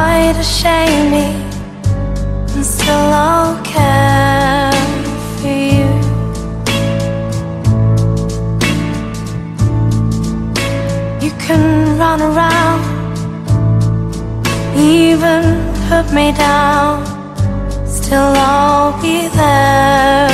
try to shame me, and still I'll care for you. You can run around, even put me down, still I'll be there